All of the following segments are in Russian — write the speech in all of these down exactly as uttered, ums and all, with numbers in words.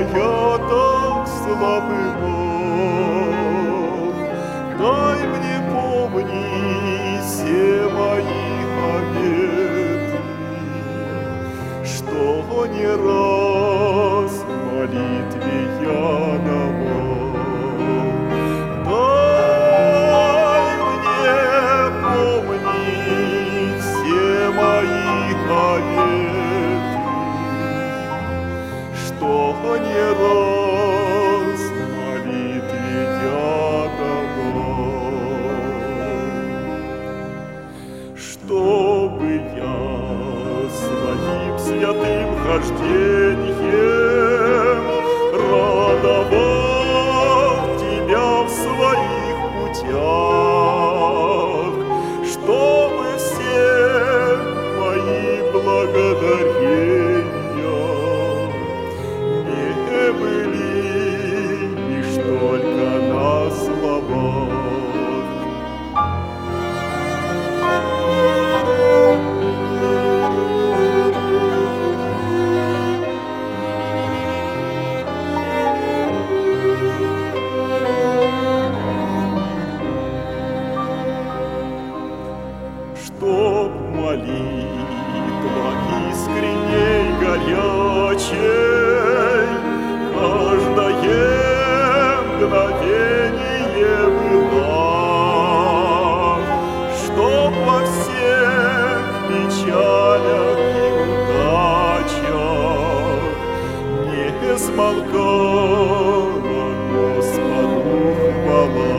я так слабый Бог, дай мне помнить все мои обеты, что не раз в молитве я давал. Дай мне помнить все мои обеты, что не раз в молитве я давал. Чтобы я своим святым хождением радовал тебя в своих путях, чтобы все мои благодарения не были лишь только на словах. Чтоб молитва искренней горячей каждое мгновение была, чтоб во всех печалях и удачах не смолкала Господу хвала,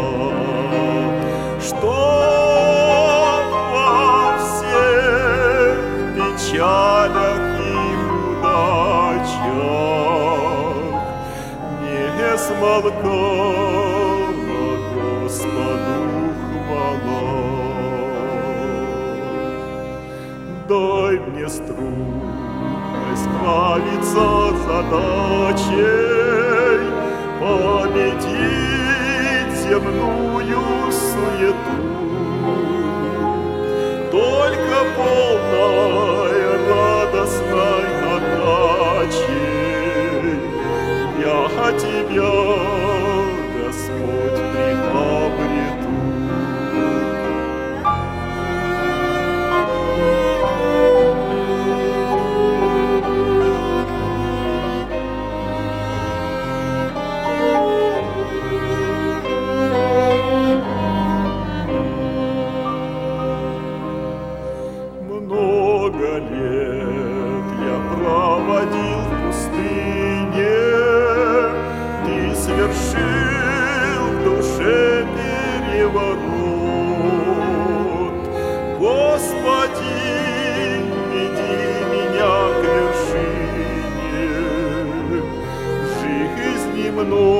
чтоб во всех печалях и удачах не смолкала Господу хвала. Дай мне струнной справиться с задачей, победить земную суету. Только полной радостной отдачей я Тебя, Господь, приобрету. Много лет я проводил в пустыне, Ты совершил в душе переворот. Господи, веди меня к вершине жизни мной.